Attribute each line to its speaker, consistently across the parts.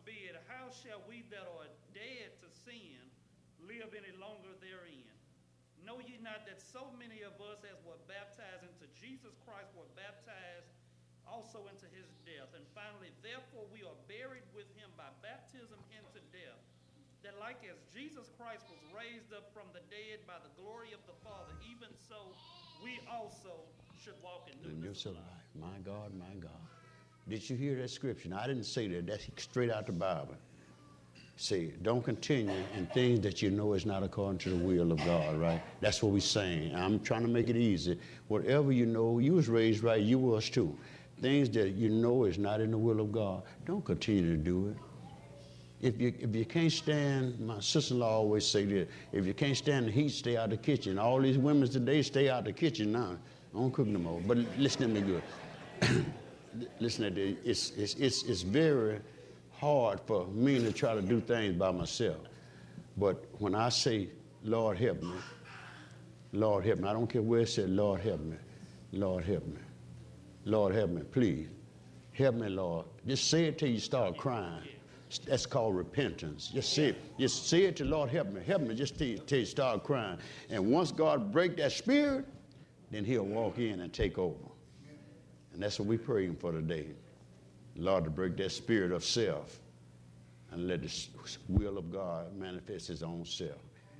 Speaker 1: forbid, how shall we that are dead to sin live any longer therein? Know ye not that so many of us as were baptized into Jesus Christ were baptized also into his death? And finally, therefore we are buried with him by baptism into death, that like as Jesus Christ was raised up from the dead by the glory of the Father, even so we also should walk in newness of life.
Speaker 2: My God, my God. Did you hear that scripture? Now, I didn't say that. That's straight out the Bible. Say, don't continue in things that you know is not according to the will of God, right? That's what we're saying. I'm trying to make it easy. Whatever you know, you was raised right, you was too. Things that you know is not in the will of God, don't continue to do it. If you can't stand, my sister-in-law always say this, if you can't stand the heat, stay out of the kitchen. All these women today stay out of the kitchen now. I don't cook no more. But listen to me good. Listen to this. It's very hard for me to try to do things by myself. But when I say, Lord help me, Lord help me, I don't care where it said, Lord help me, Lord help me, Lord help me, please. Help me, Lord. Just say it till you start crying. That's called repentance. Just say it. Just say it to Lord help me just till you start crying. And once God break that spirit, then he'll walk in and take over. And that's what we're praying for today. Lord, to break that spirit of self and let the will of God manifest his own self.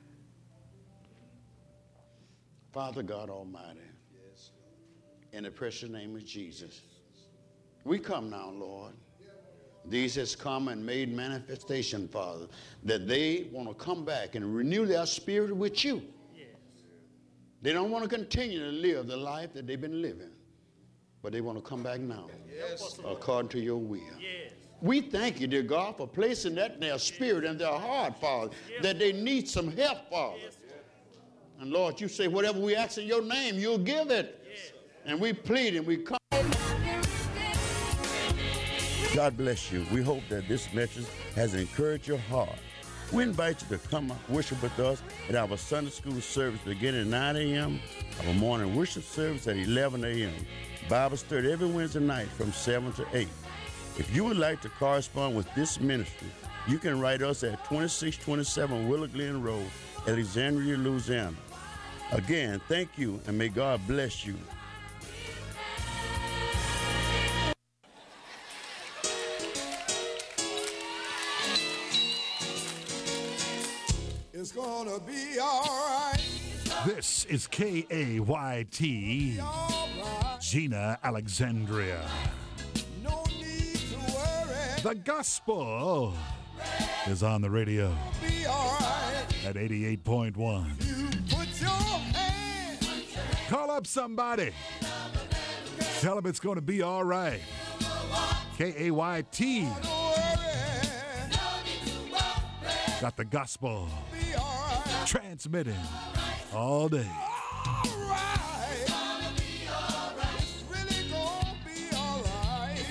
Speaker 2: Father God Almighty, in the precious name of Jesus, we come now, Lord. These has come and made manifestation, Father, that they want to come back and renew their spirit with you. Yes. They don't want to continue to live the life that they've been living, but they want to come back now, yes, according to your will. Yes. We thank you, dear God, for placing that in their spirit and their heart, Father, yes, that they need some help, Father. Yes. And Lord, you say whatever we ask in your name, you'll give it. Yes. And we plead and we come. God bless you. We hope that this message has encouraged your heart. We invite you to come worship with us at our Sunday school service beginning at 9 a.m., our morning worship service at 11 a.m., Bible study every Wednesday night from 7 to 8. If you would like to correspond with this ministry, you can write us at 2627 Willow Glen Road, Alexandria, Louisiana. Again, thank you, and may God bless you.
Speaker 3: It's gonna be all right.
Speaker 4: This is KAYT, Gina, Alexandria.
Speaker 3: No need to worry.
Speaker 4: The gospel is on the radio
Speaker 3: Be all right.
Speaker 4: at 88.1.
Speaker 3: You put your hand.
Speaker 4: Call up somebody. Tell them it's going to be all right. KAYT.
Speaker 3: Don't worry.
Speaker 4: Got the gospel
Speaker 3: Be all right.
Speaker 4: transmitting all day.
Speaker 3: All right. It's really gonna be all right.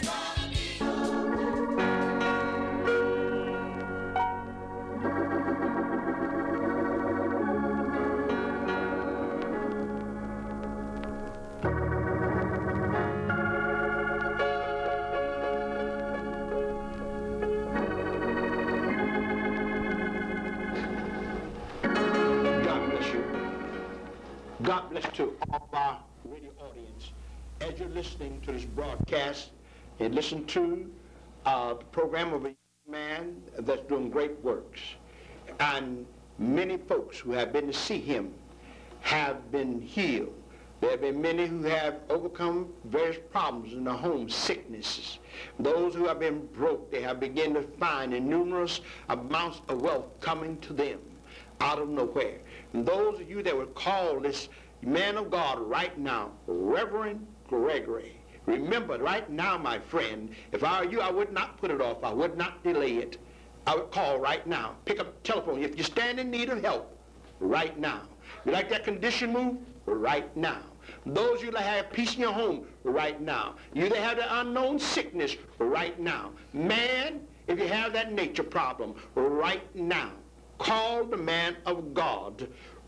Speaker 2: God bless you. God bless to all of our radio audience. As you're listening to this broadcast, and listen to the program of a young man that's doing great works. And many folks who have been to see him have been healed. There have been many who have overcome various problems in their home, sicknesses. Those who have been broke, they have begun to find numerous amounts of wealth coming to them out of nowhere. And those of you that would call this man of God right now, Reverend Gregory, remember right now, my friend, if I were you, I would not put it off. I would not delay it. I would call right now. Pick up the telephone. If you stand in need of help, right now. You like that condition moved? Right now. Those of you that have peace in your home, right now. You that have the unknown sickness, right now. Man, if you have that nature problem, right now. Call the man of God,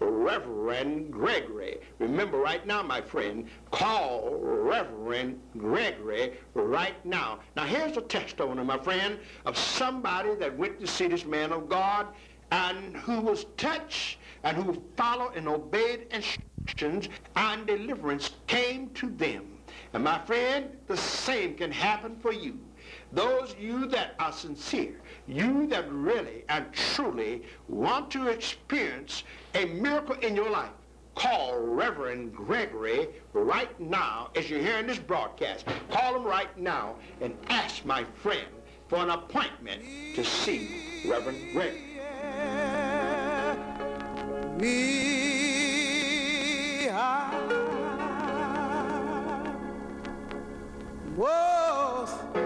Speaker 5: Reverend Gregory. Remember right now, my friend, call Reverend Gregory right now. Now here's a testimony, my friend, of somebody that went to see this man of God and who was touched and who followed and obeyed instructions, and deliverance came to them. And my friend, the same can happen for you. Those you that are sincere, you that really and truly want to experience a miracle in your life, call Reverend Gregory right now as you're hearing this broadcast. Call him right now and ask my friend for an appointment to see Reverend Gregory.
Speaker 3: We was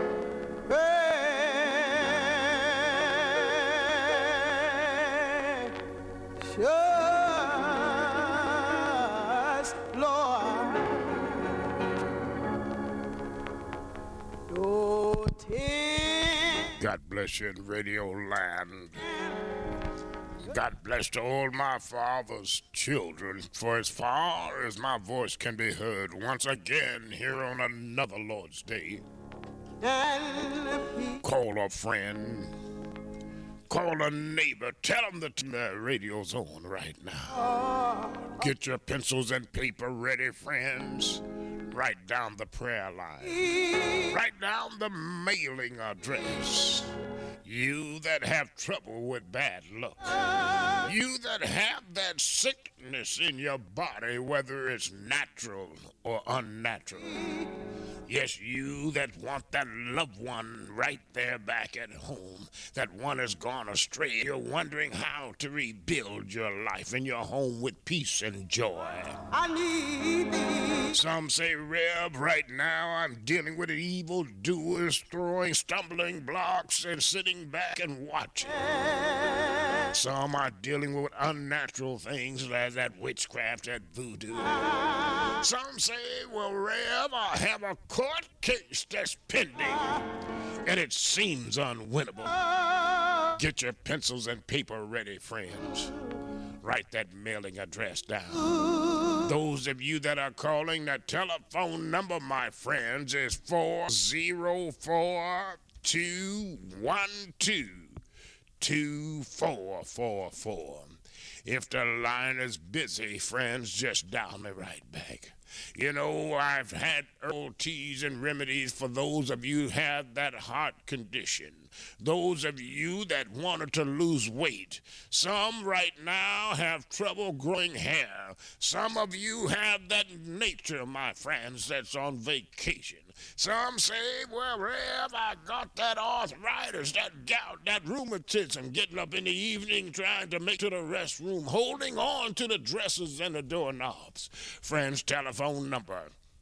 Speaker 3: precious, Lord. Oh,
Speaker 6: God bless you in Radio Land. God bless to all my father's children, for as far as my voice can be heard once again here on another Lord's Day. Call a friend, call a neighbor, tell them that the radio's on right now. Get your pencils and paper ready, friends. Write down the prayer line. Write down the mailing address. You that have trouble with bad luck. You that have that sickness in your body, whether it's natural or unnatural. Yes, you that want that loved one right there back at home. That one has gone astray. You're wondering how to rebuild your life and your home with peace and joy.
Speaker 3: I need thee.
Speaker 6: Some say, Reb, right now I'm dealing with evildoers throwing stumbling blocks and sitting back and watching. Some are dealing with unnatural things like that witchcraft, that voodoo. Some say, well, Reb, I have a court case that's pending, and it seems unwinnable. Get your pencils and paper ready, friends. Write that mailing address down. Those of you that are calling, that telephone number, my friends, is 404-212-2444. If the line is busy, friends, just dial me right back. You know, I've had herbal teas and remedies for those of you who have that heart condition. Those of you that wanted to lose weight. Some right now have trouble growing hair. Some of you have that nature, my friends, that's on vacation. Some say, well, Rev, I got that arthritis, that gout, that rheumatism, getting up in the evening trying to make to the restroom, holding on to the dressers and the doorknobs. Friends, telephone number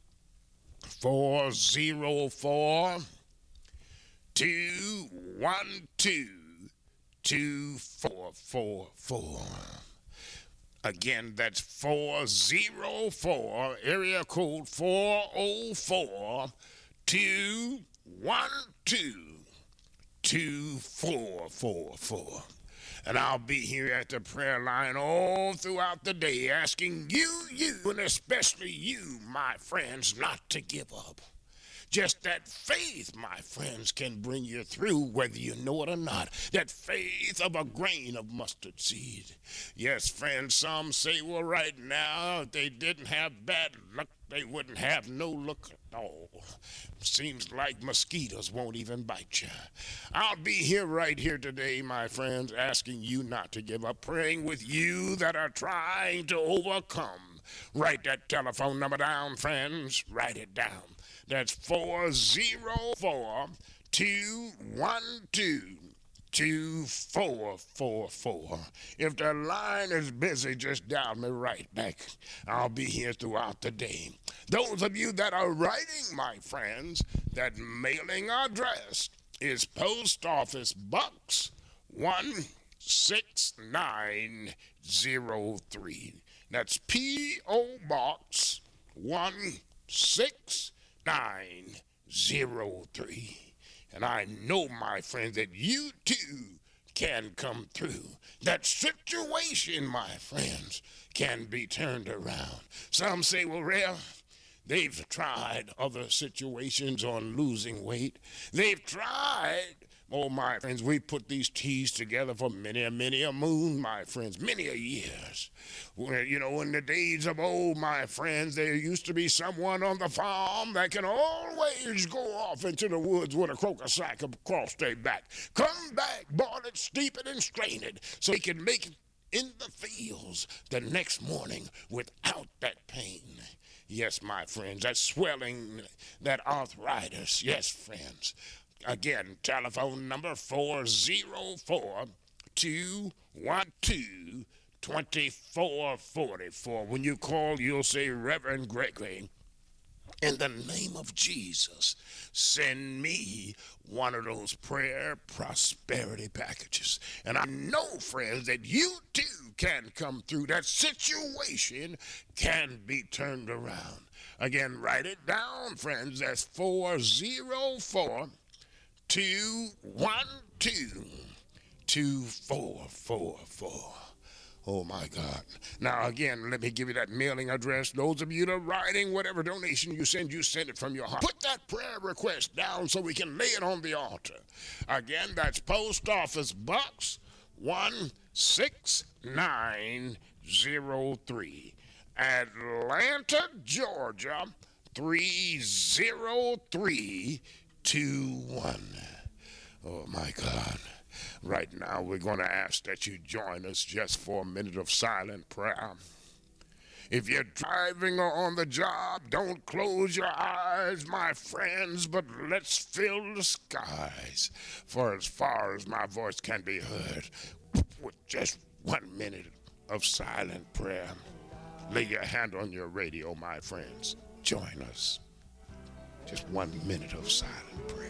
Speaker 6: 404-212-2444. Again, that's 404, area code 404-212-2444. And I'll be here at the prayer line all throughout the day asking you, and especially you, my friends, not to give up. Just that faith, my friends, can bring you through whether you know it or not. That faith of a grain of mustard seed. Yes, friends, some say, well, right now, if they didn't have bad luck, they wouldn't have no luck at all. Seems like mosquitoes won't even bite you. I'll be here right here today, my friends, asking you not to give up, praying with you that are trying to overcome. Write that telephone number down, friends. Write it down. That's 404-212-2444. If the line is busy, just dial me right back. I'll be here throughout the day. Those of you that are writing, my friends, that mailing address is Post Office Box 16903. That's P.O. Box 16903. And I know, my friends, that you too can come through. That situation, my friends, can be turned around. Some say, well, Rev, they've tried other situations on losing weight. They've tried. Oh, my friends, we put these teas together for many a moon, my friends, many a years. You know, in the days of old, my friends, there used to be someone on the farm that can always go off into the woods with a croaker sack across their back. Come back, boil it, steep it, and strain it so he can make it in the fields the next morning without that pain. Yes, my friends, that swelling, that arthritis. Yes, friends. Again, telephone number 402-212-2444. When you call, you'll say, Reverend Gregory, in the name of Jesus, send me one of those prayer prosperity packages. And I know, friends, that you too can come through. That situation can be turned around. Again, write it down, friends. That's 404 212-2444. Oh, my God. Now, again, let me give you that mailing address. Those of you that are writing, whatever donation you send it from your heart. Put that prayer request down so we can lay it on the altar. Again, that's Post Office Box 16903, Atlanta, Georgia 30321. Oh, my God. Right now, we're going to ask that you join us just for a minute of silent prayer. If you're driving or on the job, don't close your eyes, my friends, but let's fill the skies. For as far as my voice can be heard, with just 1 minute of silent prayer, lay your hand on your radio, my friends. Join us. Just 1 minute of silent prayer.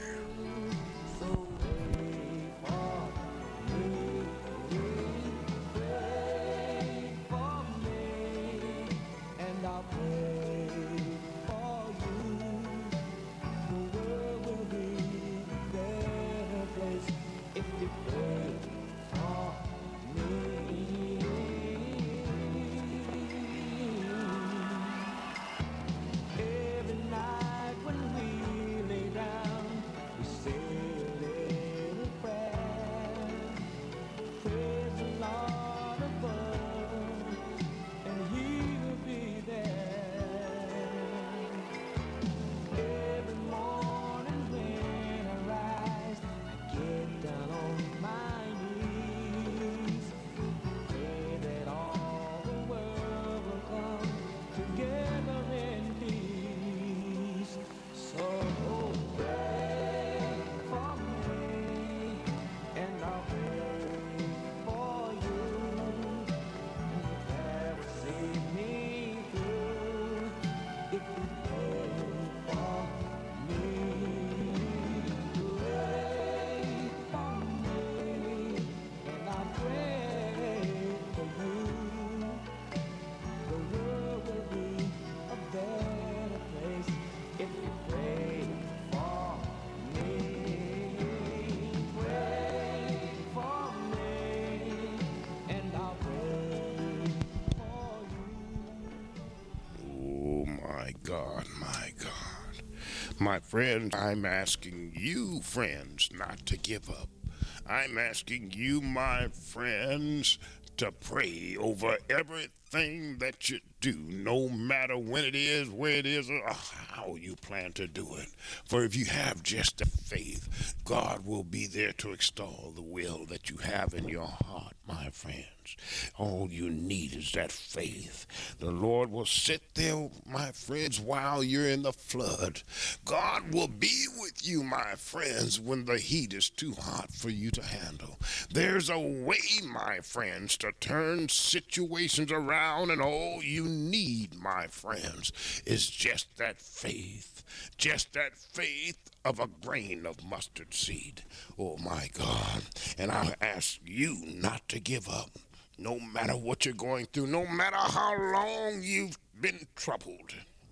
Speaker 6: My friends, I'm asking you, friends, not to give up. I'm asking you, my friends, to pray over everything that you do, no matter when it is, where it is, or how you plan to do it. For if you have just the faith, God will be there to extol the will that you have in your heart, my friends. All you need is that faith. The Lord will sit there, my friends, while you're in the flood. God will be with you, my friends, when the heat is too hot for you to handle. There's a way, my friends, to turn situations around, and all you need, my friends, is just that faith. Just that faith of a grain of mustard seed. Oh, my God. And I ask you not to give up. No matter what you're going through, no matter how long you've been troubled,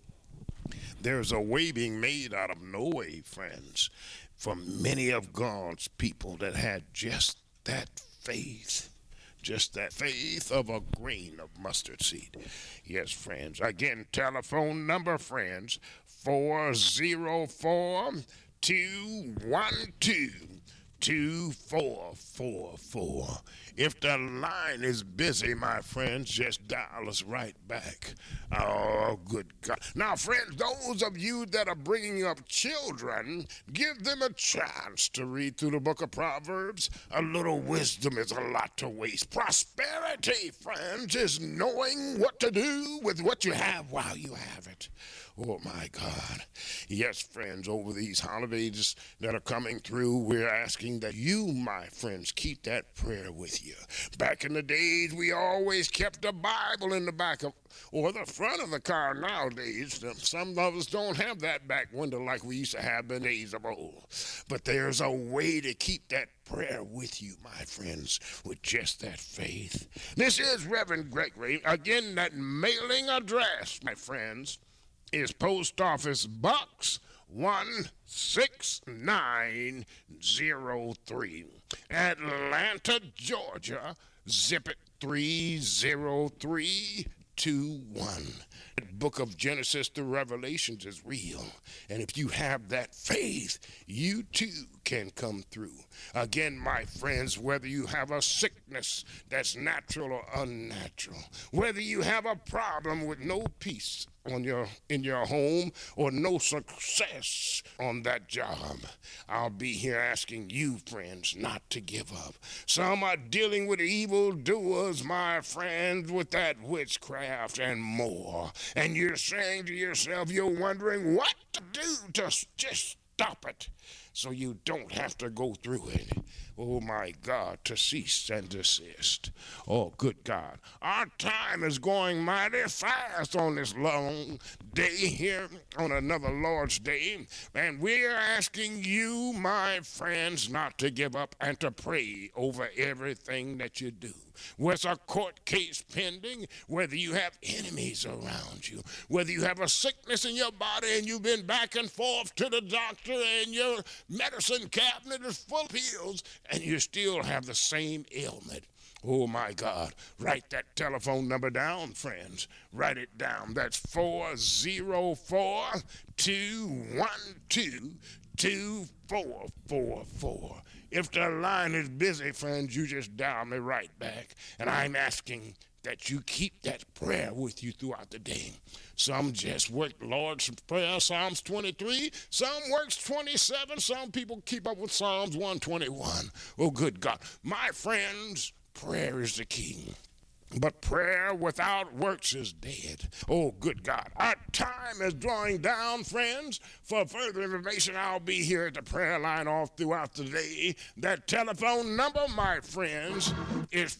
Speaker 6: there's a way being made out of no way, friends, for many of God's people that had just that faith. Just that faith of a grain of mustard seed. Yes, friends. Again, telephone number, friends, 404-212-2444. If the line is busy, my friends, just dial us right back. Oh, good God. Now, friends, those of you that are bringing up children, give them a chance to read through the book of Proverbs. A little wisdom is a lot to waste. Prosperity, friends, is knowing what to do with what you have while you have it. Oh, my God. Yes, friends, over these holidays that are coming through, we're asking that you, my friends, keep that prayer with you. Back in the days, we always kept a Bible in the back of, or the front of the car nowadays. Some of us don't have that back window like we used to have in the days of old. But there's a way to keep that prayer with you, my friends, with just that faith. This is Reverend Gregory. Again, that mailing address, my friends, is Post Office Box 16903, Atlanta, Georgia, zip it 30321. The book of Genesis to Revelations is real. And if you have that faith, you too can come through. Again, my friends, whether you have a sickness that's natural or unnatural, whether you have a problem with no peace in your home or no success on that job, I'll be here asking you, friends, not to give up. Some are dealing with evildoers, my friends, with that witchcraft and more. And you're saying to yourself, you're wondering what to do to just stop it so you don't have to go through it. Oh, my God, to cease and desist. Oh, good God. Our time is going mighty fast on this long day here on another Lord's Day. And we're asking you, my friends, not to give up and to pray over everything that you do. Whether a court case pending, whether you have enemies around you, whether you have a sickness in your body and you've been back and forth to the doctor and your medicine cabinet is full of pills and you still have the same ailment. Oh, my God. Write that telephone number down, friends. Write it down. That's 404-212-2444. If the line is busy, friends, you just dial me right back. And I'm asking that you keep that prayer with you throughout the day. Some just work Lord's Prayer, Psalms 23. Some works 27. Some people keep up with Psalms 121. Oh, good God. My friends, prayer is the key. But prayer without works is dead. Oh, good God. Our time is drawing down, friends. For further information, I'll be here at the prayer line all throughout the day. That telephone number, my friends, is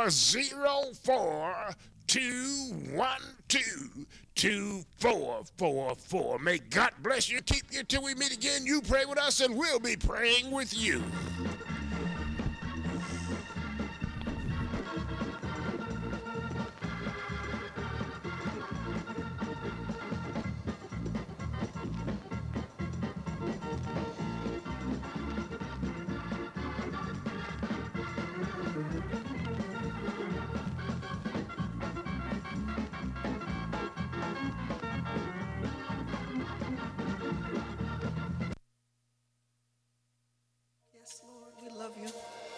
Speaker 6: 404-212-2444. May God bless you, keep you till we meet again. You pray with us, and we'll be praying with you.
Speaker 3: Yes, Lord, we love you.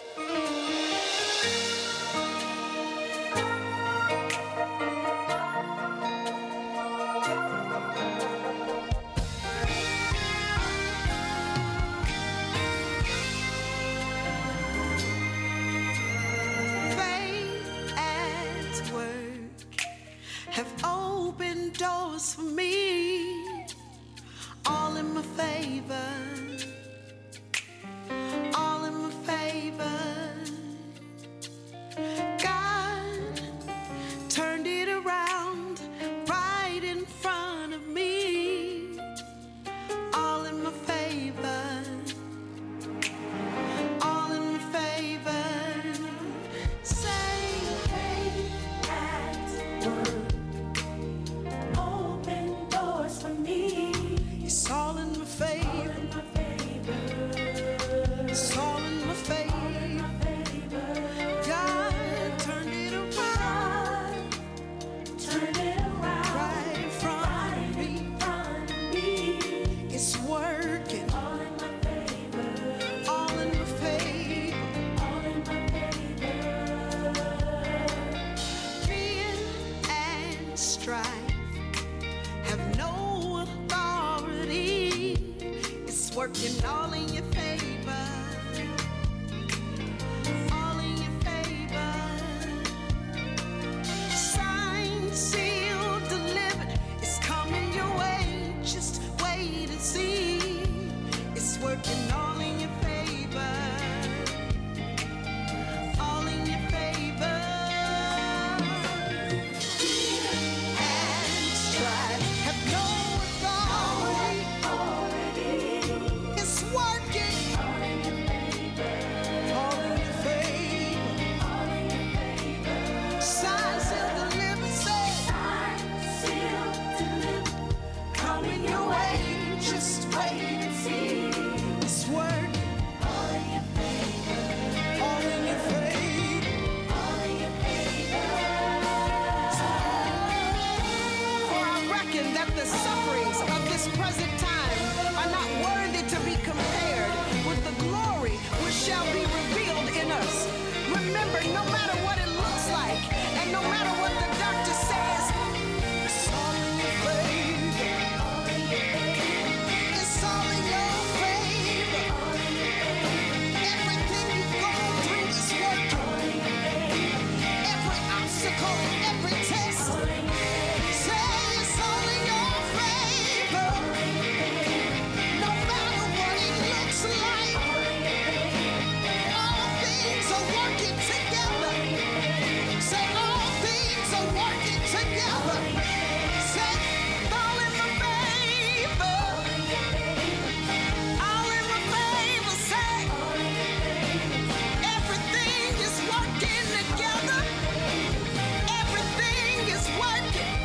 Speaker 3: Faith at work have opened doors for me, all in my favor. All in my favor. God turned it around right in front of me. All in my favor. All in my favor. Say, faith at work. Open doors for me. It's all in my favor. It's all in my favor. working all in your favor. All in your favor. Signed, sealed, delivered. It's coming your way. Just wait and see. It's working all in your favor. All in your favor. And strive have no authority. It's working all in your favor. All in your favor. Sign, seal, deliver, say. Sign, seal, deliver. Coming your way. Just wait and see. It's working all in your favor. All in your favor. All in your favor. For I reckon that the sufferings of this present time are not worthy to be compared with the glory which shall be revealed in us. Remember, no matter what it looks like, and no matter what the doctor says, it's all in your favor. It's all in your favor. Everything you've gone through is working. Every obstacle, every test, say it's all in your favor. No matter what it looks like, all things are working together. Say all things are working together. Say all in my favor. All in my favor. Say everything is working together. Everything is working.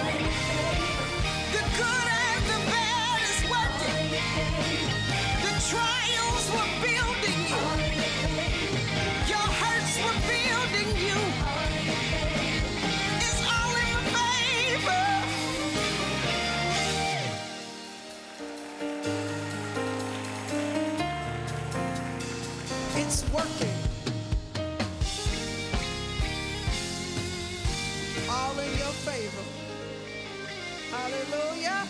Speaker 3: The good and the bad is working. The trials were building you. Your hurts were building you. It's all in my favor. It's working. All in your favor. Hallelujah.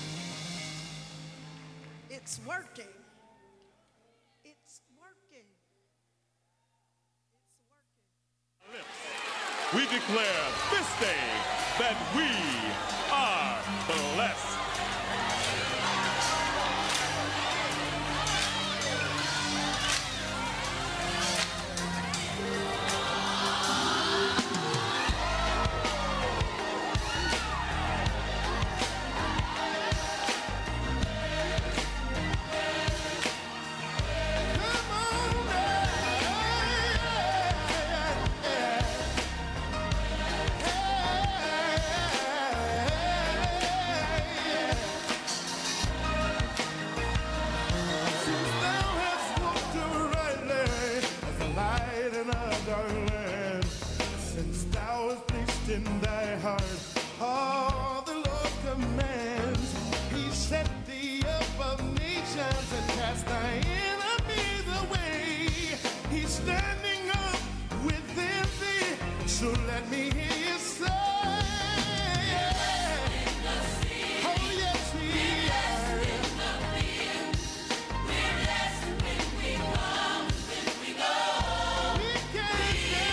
Speaker 3: It's working. It's working. It's working.
Speaker 7: We declare this day that we are blessed. Since thou hast placed in thy heart all the Lord commands, he set thee above nations and cast thy enemies away. He's standing up within thee, so let me hear you say, oh yes we are. We can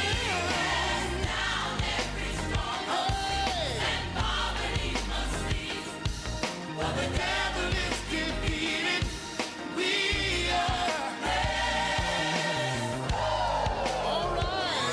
Speaker 7: the devil is defeated. We are. All right.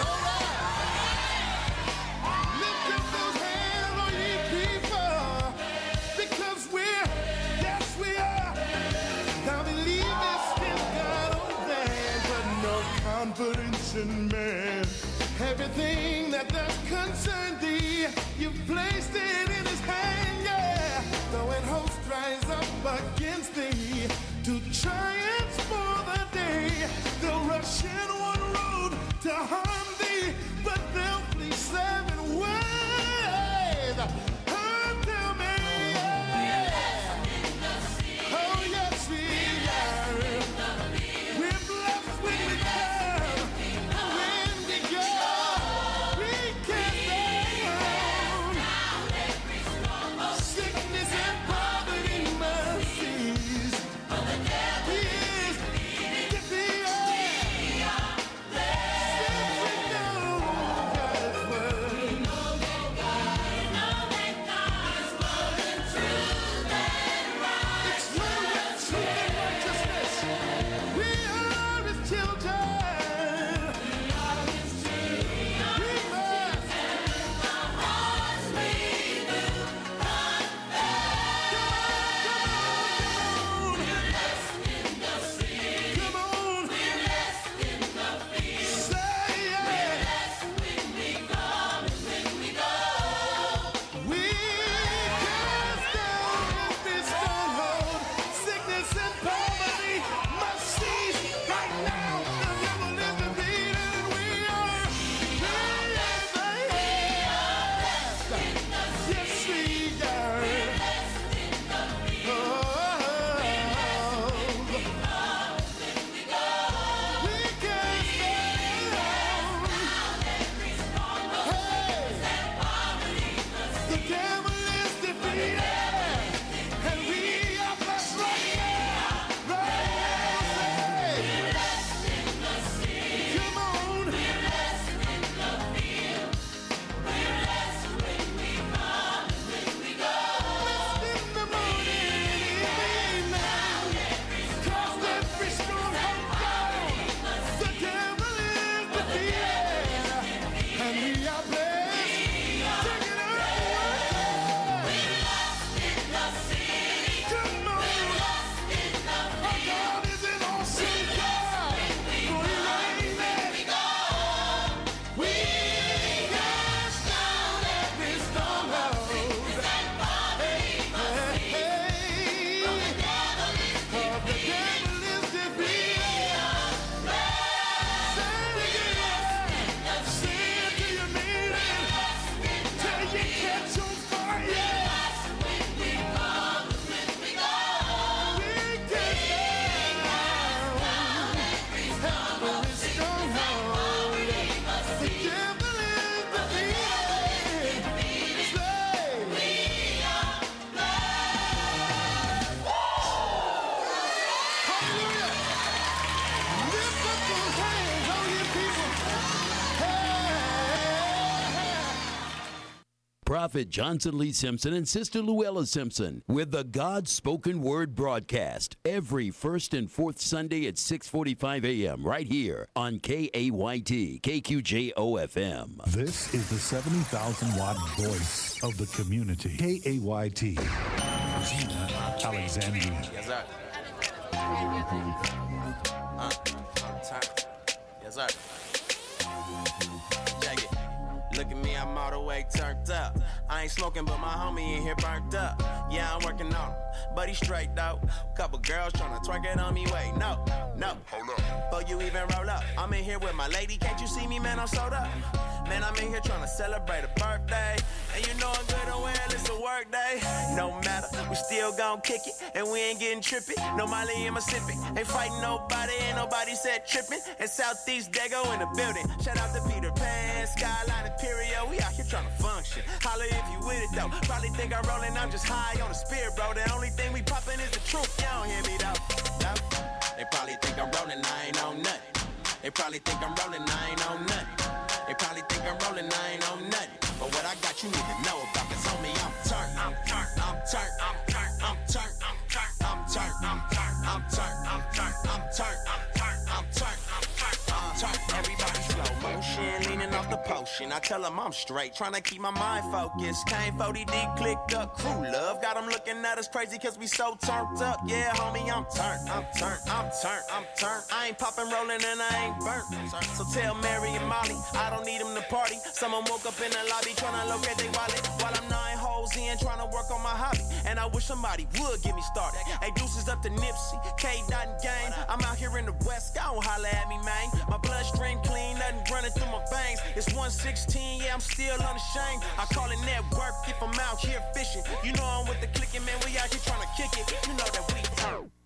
Speaker 7: Lift up those hands, all ye people, because yes, we are. Now believe this in God only, but no confidence in man. Everything that does concern thee, you've placed it in his hand, yeah. Though an host rise up against thee to triumph for the day, they'll rush in one road to harm thee, but they'll flee seven ways. Tell me, oh yes we are. We're blessed when we come, when we go. We can down.
Speaker 8: Prophet Johnson Lee Simpson and Sister Luella Simpson with the God's Spoken Word broadcast every first and fourth Sunday at 6:45 a.m. right here on KAYT, KQJO-FM.
Speaker 4: This is the 70,000-watt voice of the community. KAYT. Gina Alexandria.
Speaker 9: Yes, sir. Yes, sir. Check it. Look at me, I'm all the way turned up. I ain't smoking, but my homie in here burnt up. Yeah, I'm working on him, but he straight though. Couple girls tryna twerk it on me, wait, no. Hold up. Before you even roll up, I'm in here with my lady, can't you see me, man, I'm sold up. Man, I'm in here tryna celebrate a birthday. And you know I'm good and well, it's a work day. No matter, we still gon' kick it, and we ain't getting trippy. No Molly in Mississippi, ain't fighting nobody, ain't nobody said tripping. And Southeast Dago in the building. Shout out to Peter Pan, Skyline Imperial. We out here tryna function. Holla if you with it though. Probably think I'm rolling, I'm just high on the spirit, bro. The only thing we poppin' is the truth. You don't hear me though. No. They probably think I'm rolling, I ain't on nothing. They probably think I'm rolling, I ain't on nothing. They probably think I'm rolling, I ain't on nothing. But what I got you need to know about, cause homie, I'm turned. I'm turned, I'm turned, I'm turned, I'm turned, I'm turned, I'm turned, I'm turned, I'm turned, I'm turned, I'm turned, I'm turned, I'm turned, I'm turned. Everybody slow motion, leaning off the potion. I tell them I'm straight, trying to keep my mind focused. Came 40 deep, clicked up, crew love. Got them looking at us crazy cause we so turned up. Yeah, homie, I'm turned, I'm turned, I'm turned, I'm turned. I ain't popping, rolling, and I ain't burnt. So tell Mary and Molly, I don't need them to party. Someone woke up in the lobby trying to locate their wallet while I'm 9 holes in trying to work on my hobby. And I wish somebody would get me started. Hey, deuces up to Nipsey, K-Dot and Gang. I'm out here in the West, don't holla at me, man. My bloodstream clean, nothing running through my veins. It's 116, yeah, I'm still unashamed. I call it network if I'm out here fishing. You know I'm with the clicking, man, we out here trying to kick it. You know that we turn.